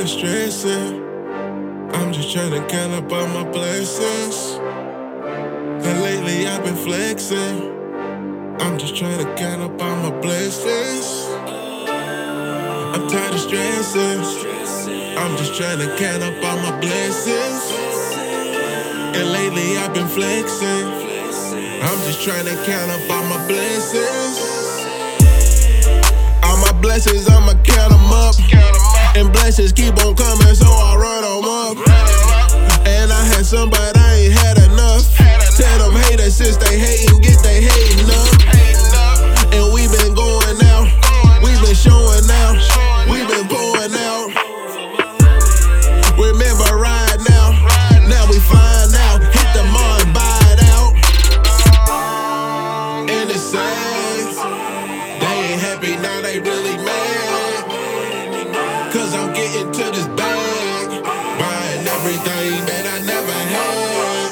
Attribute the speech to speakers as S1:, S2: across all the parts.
S1: of stressing. I'm just trying to count up all my blessings. And lately I've been flexing. I'm just trying to count up all my blessings. I'm tired of stressing. I'm just trying to count up all my blessings. And lately I've been flexing. I'm just trying to count up all my blessings. All my blessings, I'ma count them up. And blessings keep on coming, so I run them up. And I had some, but I ain't had enough. Tell them haters since they hating, get they hating up. And we been going out, we been showing out, we been pouring out. Remember right now, now we flying out. Hit the Mars, buy it out. And it's sad, they ain't happy, now they really mad. Cause I'm getting to this bag, buying everything that I never had.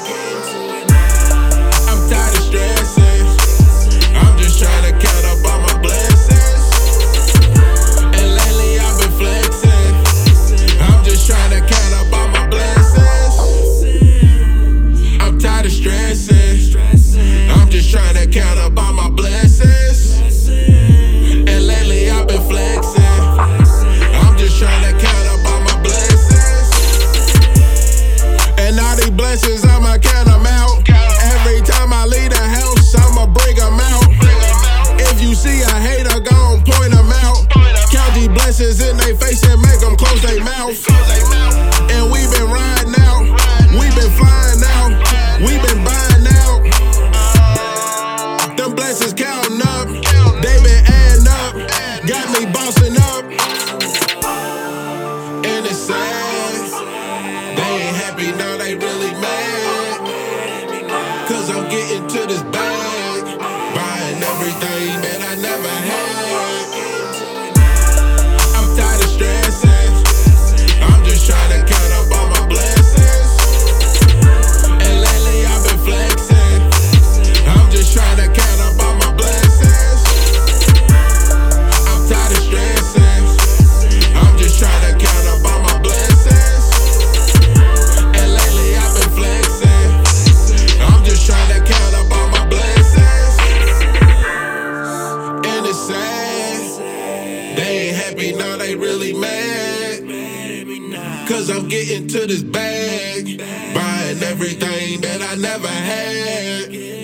S1: I'm tired of stressing, I'm just trying to count up all my blessings. And lately I've been flexing, I'm just trying to count up all my blessings. I'm tired of stressing, I'm just trying to count up all my blessings. And lately I've been flexing, I'm just trying to count up all my blessings. And all these blessings, I'ma count them out. Every time I leave the house, I'ma bring them out. If you see a hater, gon' point them out. Count these blessings in they face and make them close their mouth. And we been riding out, we been flying out, we been buying out. Them blessings counting up, they been adding up, got me bossing up. And it's sad, they ain't happy, now they really mad. Cause I'm getting to this bag, buying everything that I never had. I'm tired of stressing, I'm just trying to count up all my blessings. And lately I've been flexing, I'm just trying to count up all my blessings. I'm tired of stressing, I'm just trying to count up all my blessings. And lately I've been flexing, I'm just trying to count up all my blessings. And it's sad, they ain't happy, now they really mad. Cause I'm getting to this bag, buying everything that I never had.